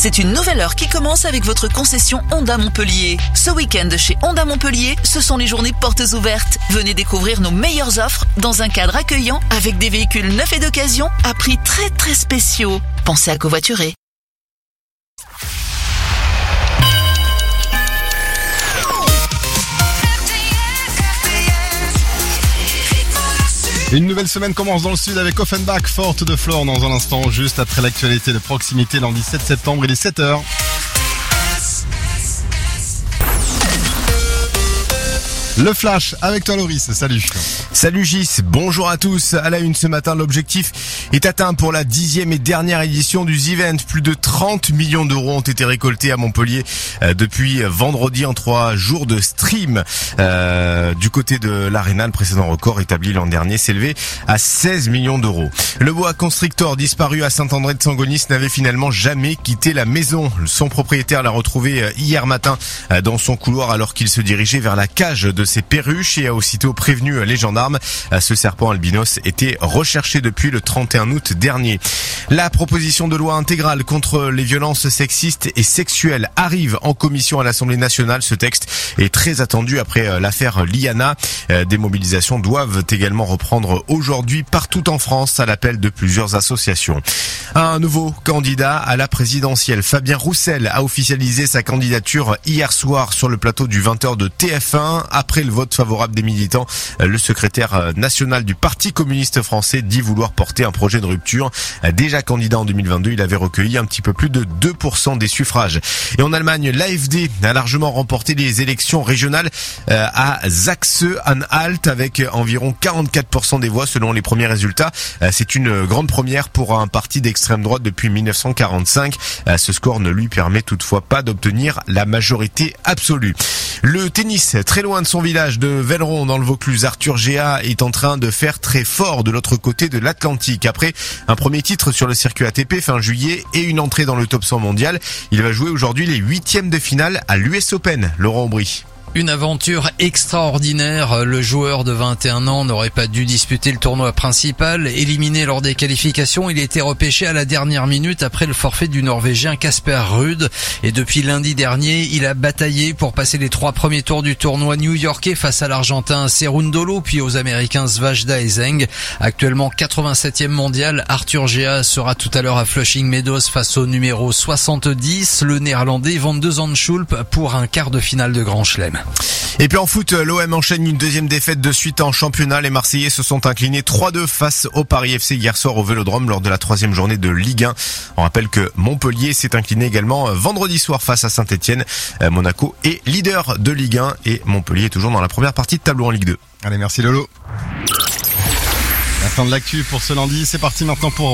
C'est une nouvelle heure qui commence avec votre concession Honda Montpellier. Ce week-end chez Honda Montpellier, ce sont les journées portes ouvertes. Venez découvrir nos meilleures offres dans un cadre accueillant avec des véhicules neufs et d'occasion à prix très très spéciaux. Pensez à covoiturer. Une nouvelle semaine commence dans le sud avec Offenbach, Forte de Flore dans un instant, juste après l'actualité de proximité lundi 7 septembre, il est 7h. Le Flash avec toi Loris, salut. Salut Gis, bonjour à tous. À la une ce matin, l'objectif est atteint pour la 10e et dernière édition du The Event. Plus de 30 millions d'euros ont été récoltés à Montpellier depuis vendredi en 3 jours de stream. Du côté de l'Arena, le précédent record établi l'an dernier s'élevait à 16 millions d'euros. Le boa constrictor disparu à Saint-André de Sangonis n'avait finalement jamais quitté la maison. Son propriétaire l'a retrouvé hier matin dans son couloir alors qu'il se dirigeait vers la cage de ses perruches et a aussitôt prévenu les gendarmes. Ce serpent albinos était recherché depuis le 31 août dernier. La proposition de loi intégrale contre les violences sexistes et sexuelles arrive en commission à l'Assemblée nationale. Ce texte est très attendu après l'affaire Liana. Des mobilisations doivent également reprendre aujourd'hui partout en France à l'appel de plusieurs associations. Un nouveau candidat à la présidentielle, Fabien Roussel, a officialisé sa candidature hier soir sur le plateau du 20h de TF1. Après le vote favorable des militants, le secrétaire national du Parti communiste français dit vouloir porter un projet de rupture. Déjà candidat en 2022, il avait recueilli un petit peu plus de 2% des suffrages. Et en Allemagne, l'AfD a largement remporté les élections régionales à Saxe-Anhalt avec environ 44% des voix selon les premiers résultats. C'est une grande première pour un parti d'extrême droite depuis 1945. Ce score ne lui permet toutefois pas d'obtenir la majorité absolue. Le tennis, très loin de son village de Velleron dans le Vaucluse, Arthur Géat est en train de faire très fort de l'autre côté de l'Atlantique. Après un premier titre sur le circuit ATP fin juillet et une entrée dans le top 100 mondial, il va jouer aujourd'hui les 8e de finale à l'US Open. Laurent Aubry. Une aventure extraordinaire. Le joueur de 21 ans n'aurait pas dû disputer le tournoi principal. Éliminé lors des qualifications, il a été repêché à la dernière minute après le forfait du Norvégien Casper Ruud. Et depuis lundi dernier, il a bataillé pour passer les 3 premiers tours du tournoi new-yorkais face à l'Argentin Cerundolo, puis aux Américains Svajda et Zeng. Actuellement 87e mondial, Arthur Géat sera tout à l'heure à Flushing Meadows face au numéro 70, le Néerlandais Van de Zandschulp, pour un quart de finale de Grand Chelem. Et puis en foot, l'OM enchaîne une deuxième défaite de suite en championnat. Les Marseillais se sont inclinés 3-2 face au Paris FC hier soir au Vélodrome lors de la 3e journée de Ligue 1. On rappelle que Montpellier s'est incliné également vendredi soir face à Saint-Etienne. Monaco est leader de Ligue 1 et Montpellier est toujours dans la première partie de tableau en Ligue 2. Allez, merci Lolo. La fin de l'actu pour ce lundi, c'est parti maintenant pour